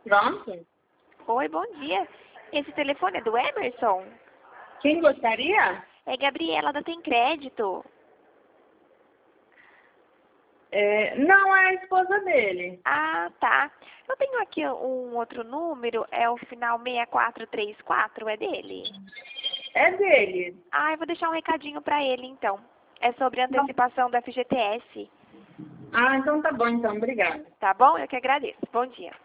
Pronto. Oi, bom dia. Esse telefone é do Emerson? Quem gostaria? É Gabriela da Tem Crédito. Não é a esposa dele. Ah, tá. Eu tenho aqui um outro número, é o final 6434, é dele? É dele. Ah, eu vou deixar um recadinho pra ele, então. É sobre a antecipação do FGTS. Ah, então tá bom, então. Obrigada. Tá bom? Eu que agradeço. Bom dia.